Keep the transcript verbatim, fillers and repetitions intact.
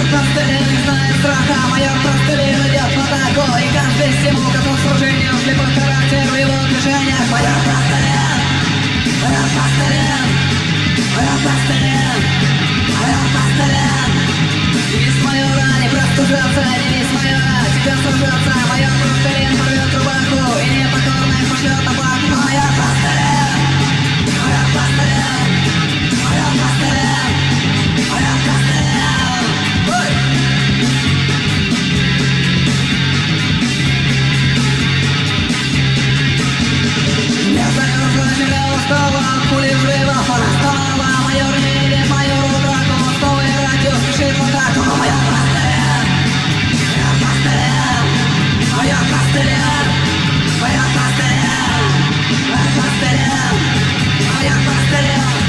пластилин не знает страха. Майор пластилин идет в атаку, и каждый всему готов к сражению. Слепой характер в его движениях. Майор пластилин, майор пластилин, майор пластилин, майор пластилин. Девиз майора не простужаться, девиз майора тебя сражаться. Майор пластилин порвет рубаху и непокорных пошлет на плаху. Майор пластилин, майор пластилин, майор пластилин, майор пластилин. Ой! Замерзла земля, устала от пули взрывов. Она снова, майор не видит майору драку. Новый радио спешит в атаку. Майор пластилин, майор пластилин, майор пластилин, майор пластилин, майор пластилин, майор пластилин.